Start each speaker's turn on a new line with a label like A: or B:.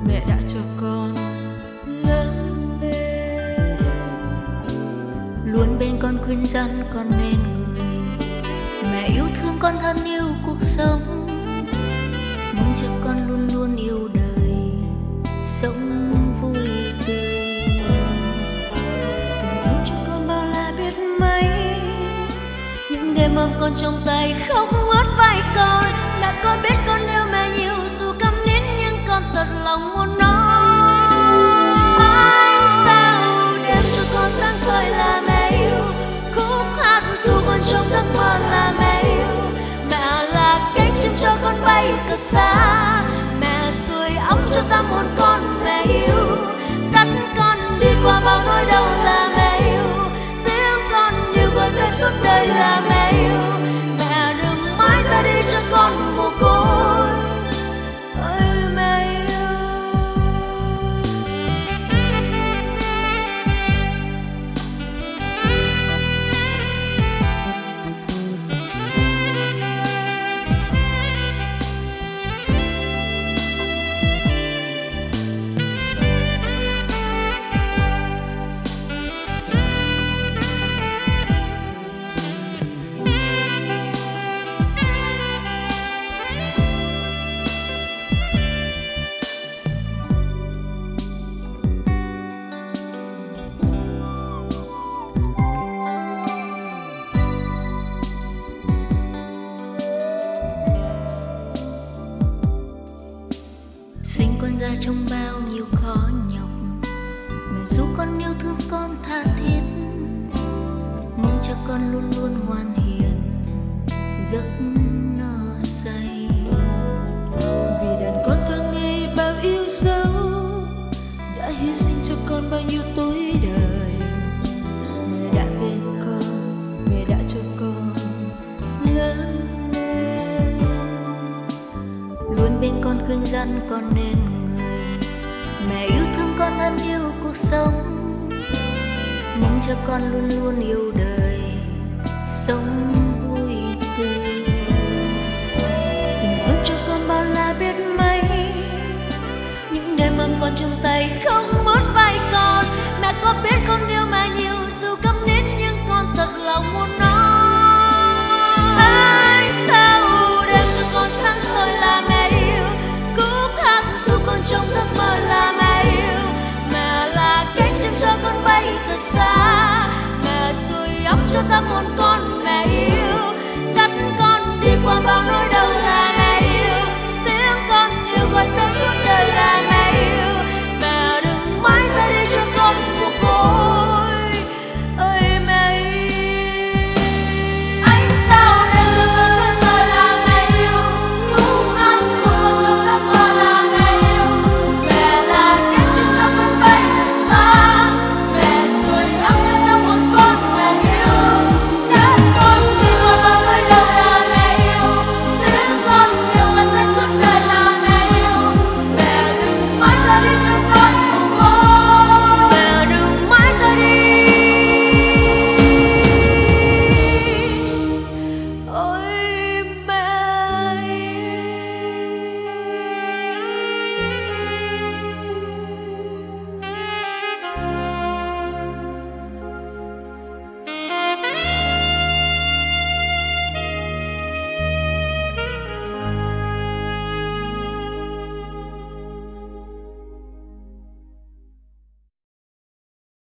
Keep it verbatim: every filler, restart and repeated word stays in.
A: mẹ đã cho con lớn lên,
B: luôn bên con khuyên răn con nên người. Mẹ yêu thương con thân yêu cuộc sống, mong cho con luôn luôn yêu đời, sống vui tươi.
A: tình thương cho con bao la biết mấy, những đêm ôm con trong tay khóc ướt vai con. Mẹ con biết con yêu mẹ nhiều dù câm nín, nhưng con thật lòng muốn nói. Ánh sao đêm cho con sáng soi là mẹ yêu, khúc hát dù con trong giấc mơ là mẹ yêu. Mẹ là cánh chim cho con bay thật xa, mẹ sưởi ấm cho tâm hồn con. Mẹ yêu dắt con đi qua bao nỗi đau là mẹ yêu, tiếng con như gọi tên suốt đời là mẹ yêu. Mẹ đừng mãi ra đi cho con mồ côi, ơi mẹ yêu.
B: Sinh con ra trong bao nhiêu khó nhọc, mẹ giúp con yêu thương con tha thiết, mong cho con luôn luôn ngoan hiền, giấc no say.
A: Vì đàn con thơ ngây bao yêu dấu, đã hy sinh cho con bao nhiêu tuổi đời. Mẹ đã bên con, mẹ đã cho con lớn lên,
B: Luôn bên con khuyên răn con nên người. Mẹ yêu thương con thân yêu cuộc sống, mong cho con luôn luôn yêu đời, sống vui tươi.
A: tình thương cho con bao la biết mấy, những đêm ôm con trong tay không mất vai con. Mẹ có biết con yêu mẹ nhiều dù câm nín, nhưng con thật lòng muốn nói. Ánh sao đêm cho con sáng soi là mẹ yêu, khúc hát dù con trong giấc mơ là mẹ yêu. Mẹ là cánh chim cho con bay thật xa, mẹ sưởi ấm cho tâm hồn con.